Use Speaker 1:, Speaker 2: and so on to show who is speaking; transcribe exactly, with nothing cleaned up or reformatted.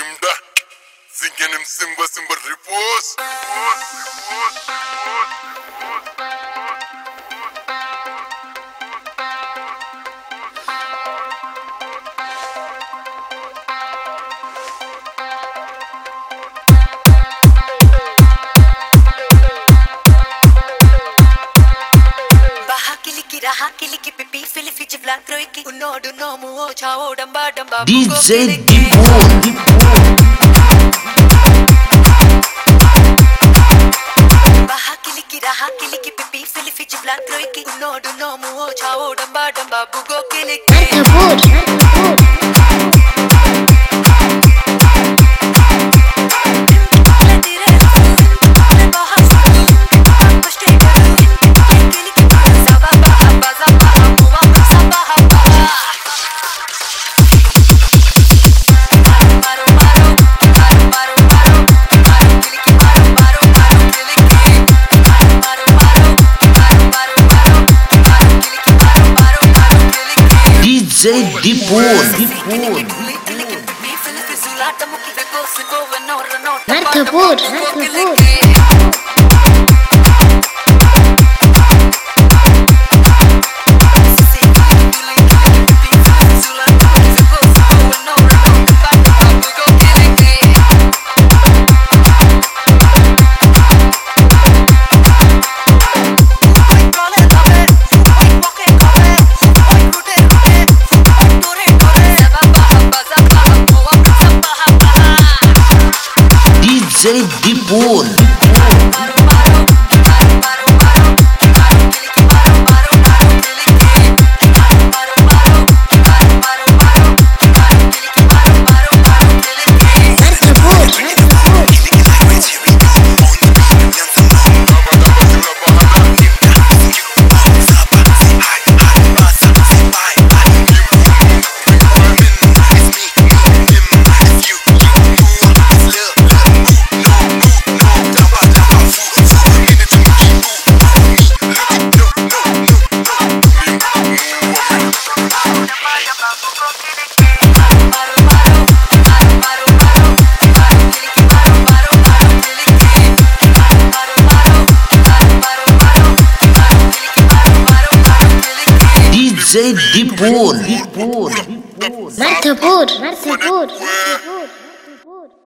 Speaker 1: Nimda, singing him Simba Simba repose.
Speaker 2: Raha kiliki pipi fili fiji vlak roiki unodu nomu o chao damba damba
Speaker 3: D J Dipon
Speaker 2: Baha kiliki raha kiliki pipi fili fiji vlak roiki unodu nomu o chao damba damba bugo kiliki
Speaker 3: D J Dipon
Speaker 4: Martapur, Martapur.
Speaker 3: D J Dipon D J Dipon
Speaker 4: Martapur, Martapur.